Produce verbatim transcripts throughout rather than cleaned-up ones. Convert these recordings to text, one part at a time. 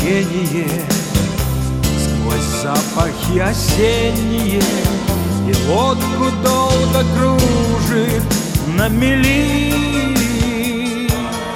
течение, сквозь запахи осенние, и лодку долго кружит на мели.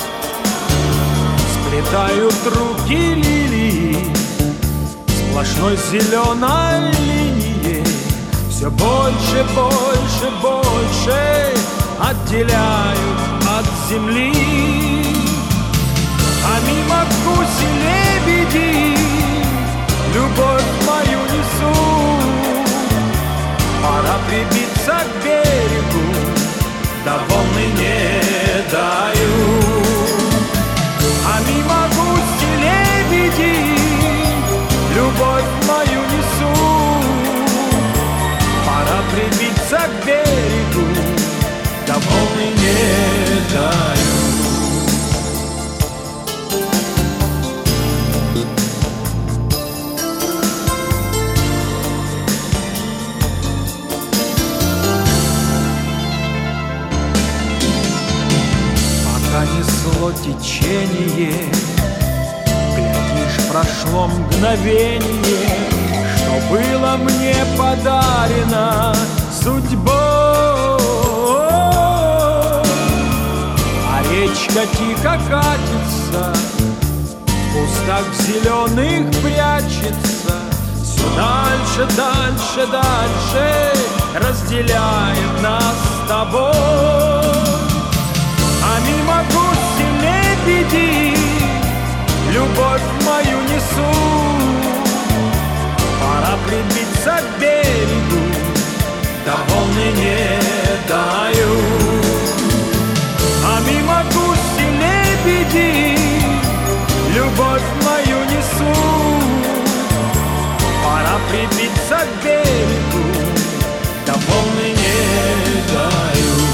Сплетают руки лилии сплошной зеленой линией, все больше, больше, больше отделяют от земли. А мимо гуси-лебеди любовь мою несут. Пора прибиться к берегу, да волны не дают. А мимо гуси-лебеди любовь мою несут. Пора прибиться к берегу, да волны не дают. Несло течение, глядишь, прошло мгновение, что было мне подарено судьбой. А речка тихо катится, в кустах зеленых прячется, все дальше, дальше, дальше разделяет нас с тобой. А мимо гуси-лебеди любовь мою несут. Пора прибиться к берегу, да волны не дают. А мимо гуси-лебеди любовь мою несут. Пора прибиться к берегу, да волны не дают.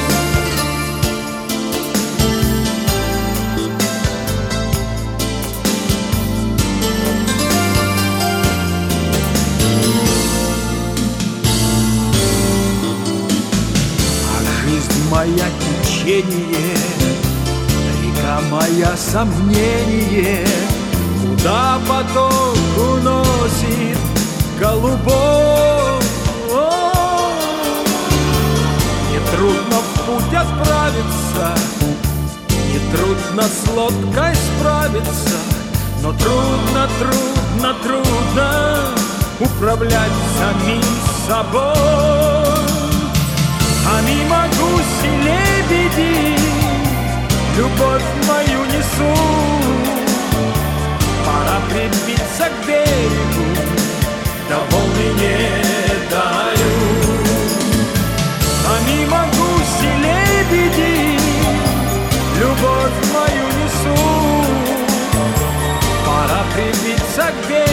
Моя течение, река моя сомнение, куда поток уносит голубой. Нетрудно в путь отправиться, нетрудно с лодкой справиться, но трудно, трудно, трудно управлять самим собой. А мимо гуси-лебеди любовь мою несут. Пора прибиться к берегу, да волны не дают. А мимо гуси-лебеди любовь мою несут. Пора прибиться к берегу,